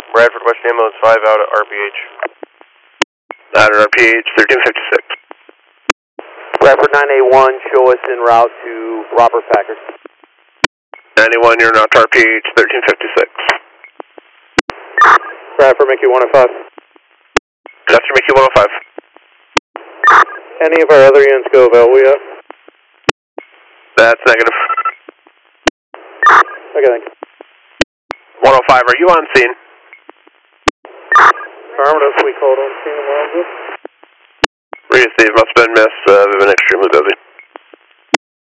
Bradford West Ambulance 5 out at RPH. Out at RPH 1356. Bradford 981, show us en route to Robert Packard. 91, you're now to RPH 1356. Bradford, Mickey 105. After Mickey 105. Any of our other units go available yet? That's negative. Okay, thanks. 105, are you on scene? Affirmative, we called on scene in Wellsville. Read Steve, must have been missed. We've been extremely busy.